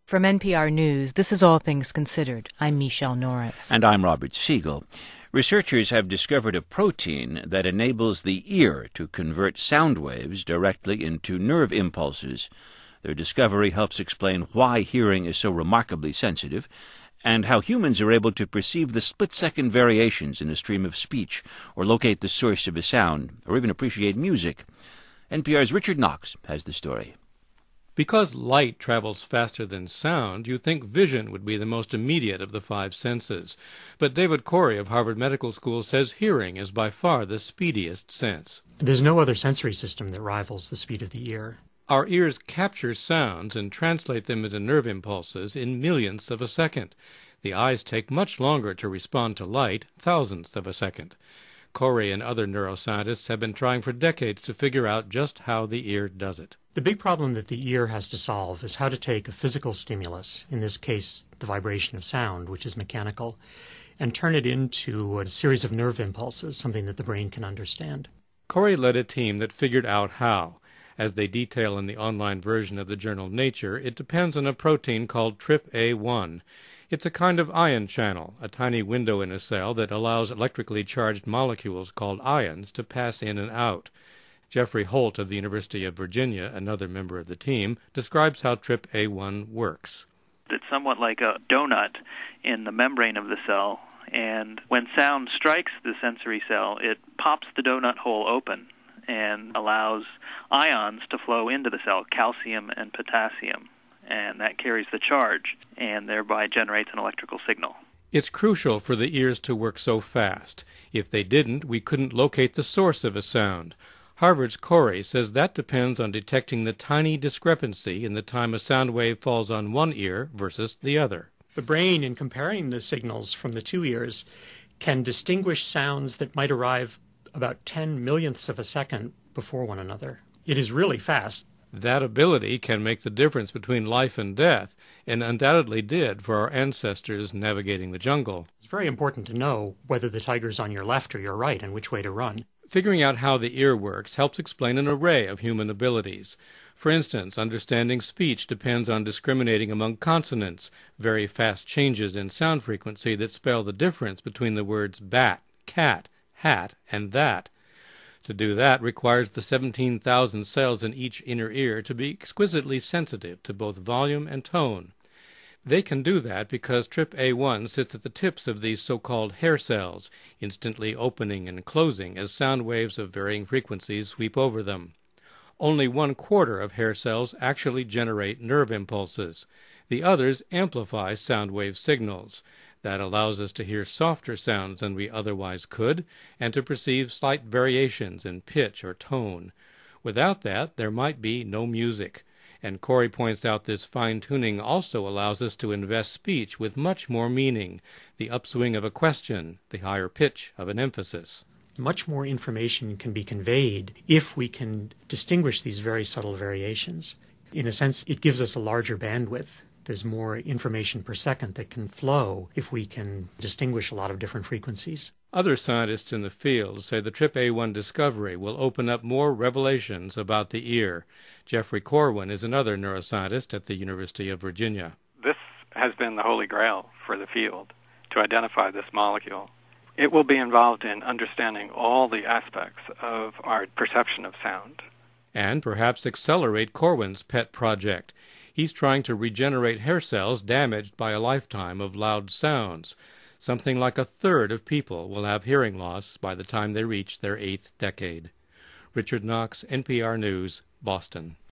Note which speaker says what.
Speaker 1: From NPR News, this is All Things Considered. I'm Michelle Norris.
Speaker 2: And I'm Robert Siegel. Researchers have discovered a protein that enables the ear to convert sound waves directly into nerve impulses. Their discovery helps explain why hearing is so remarkably sensitive, and how humans are able to perceive the split-second variations in a stream of speech, or locate the source of a sound, or even appreciate music. NPR's Richard Knox has the story.
Speaker 3: Because light travels faster than sound, you'd think vision would be the most immediate of the five senses. But David Corey of Harvard Medical School says hearing is by far the speediest sense.
Speaker 4: There's no other sensory system that rivals the speed of the ear.
Speaker 3: Our ears capture sounds and translate them into nerve impulses in millionths of a second. The eyes take much longer to respond to light, thousandths of a second. Corey and other neuroscientists have been trying for decades to figure out just how the ear does it.
Speaker 4: The big problem that the ear has to solve is how to take a physical stimulus, in this case the vibration of sound, which is mechanical, and turn it into a series of nerve impulses, something that the brain can understand.
Speaker 3: Corey led a team that figured out how. As they detail in the online version of the journal Nature, it depends on a protein called TRPA1. It's a kind of ion channel, a tiny window in a cell that allows electrically charged molecules called ions to pass in and out. Jeffrey Holt of the University of Virginia, another member of the team, describes how TRPA1 works.
Speaker 5: It's somewhat like a donut in the membrane of the cell, and when sound strikes the sensory cell, it pops the donut hole open and allows ions to flow into the cell, calcium and potassium, and that carries the charge and thereby generates an electrical signal.
Speaker 3: It's crucial for the ears to work so fast. If they didn't, we couldn't locate the source of a sound. Harvard's Corey says that depends on detecting the tiny discrepancy in the time a sound wave falls on one ear versus the other.
Speaker 4: The brain, in comparing the signals from the two ears, can distinguish sounds that might arrive about 10 millionths of a second before one another. It is really fast.
Speaker 3: That ability can make the difference between life and death, and undoubtedly did for our ancestors navigating the jungle.
Speaker 4: It's very important to know whether the tiger's on your left or your right and which way to run.
Speaker 3: Figuring out how the ear works helps explain an array of human abilities. For instance, understanding speech depends on discriminating among consonants, very fast changes in sound frequency that spell the difference between the words bat, cat, hat, and that. To do that requires the 17,000 cells in each inner ear to be exquisitely sensitive to both volume and tone. They can do that because TRPA1 sits at the tips of these so-called hair cells, instantly opening and closing as sound waves of varying frequencies sweep over them. Only 1/4 of hair cells actually generate nerve impulses. The others amplify sound wave signals. That allows us to hear softer sounds than we otherwise could, and to perceive slight variations in pitch or tone. Without that, there might be no music. And Corey points out this fine-tuning also allows us to invest speech with much more meaning, the upswing of a question, the higher pitch of an emphasis.
Speaker 4: Much more information can be conveyed if we can distinguish these very subtle variations. In a sense, it gives us a larger bandwidth. There's more information per second that can flow if we can distinguish a lot of different frequencies.
Speaker 3: Other scientists in the field say the TRPA1 discovery will open up more revelations about the ear. Jeffrey Corwin is another neuroscientist at the University of Virginia.
Speaker 6: This has been the holy grail for the field, to identify this molecule. It will be involved in understanding all the aspects of our perception of sound.
Speaker 3: And perhaps accelerate Corwin's pet project. He's trying to regenerate hair cells damaged by a lifetime of loud sounds. Something like 1/3 of people will have hearing loss by the time they reach their 8th decade. Richard Knox, NPR News, Boston.